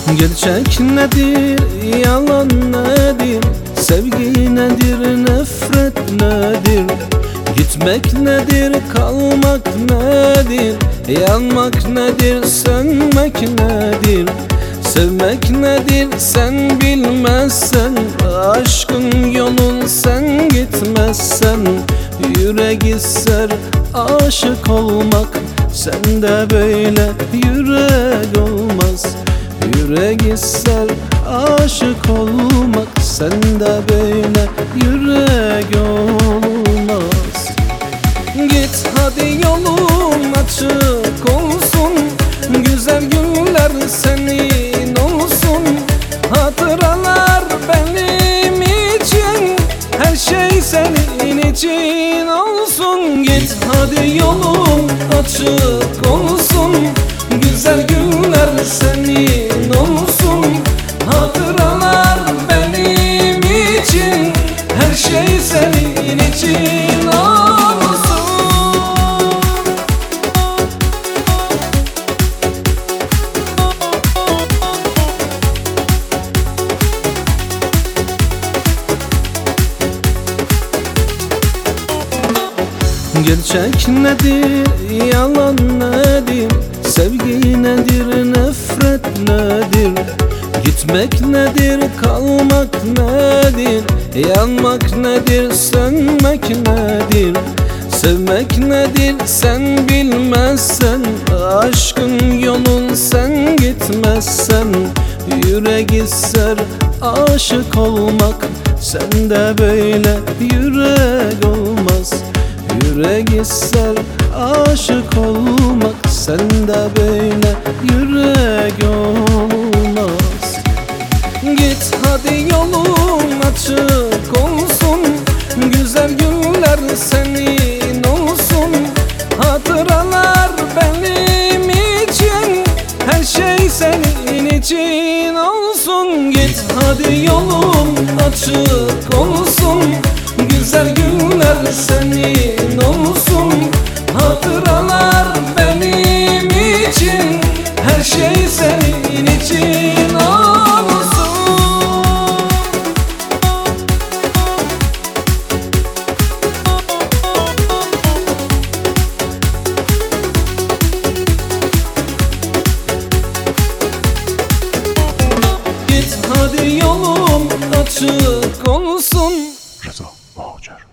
Gerçek nedir, yalan nedir? Sevgi nedir, nefret nedir? Gitmek nedir, kalmak nedir? Yanmak nedir, sönmek nedir? Sevmek nedir sen bilmezsen, aşkın yolun sen gitmezsen. Yürek ister aşık olmak, sende böyle yürek olmaz. Yürek ister aşık olmak, sende böyle yürek olmaz. Git hadi yolun açık olsun, güzel günler senin olsun. Hatıralar benim için, her şey senin için olsun. Git hadi yolun açık olsun, güzel günler senin olsun. Hatıralar benim için, her şey senin için olsun. Gerçek nedir, yalan nedir? Sevgi nedir, nefret nedir? Gitmek nedir, kalmak nedir? Yanmak nedir, sönmek nedir? Sevmek nedir sen bilmezsen, aşkın yolun sen gitmezsen. Yürek ister aşık olmak, sende böyle yürek olmaz. Yürek ister aşık olmak, sende böyle yürek olmaz. Git hadi yolun açık olsun, güzel günler senin olsun. Hatıralar benim için, her şey senin için olsun. Git hadi yolun açık olsun, güzel günler senin olsun. Hatıralar benim için, her şey senin için olsun. Git hadi yolun açık olsun. Rıza Bağcılar.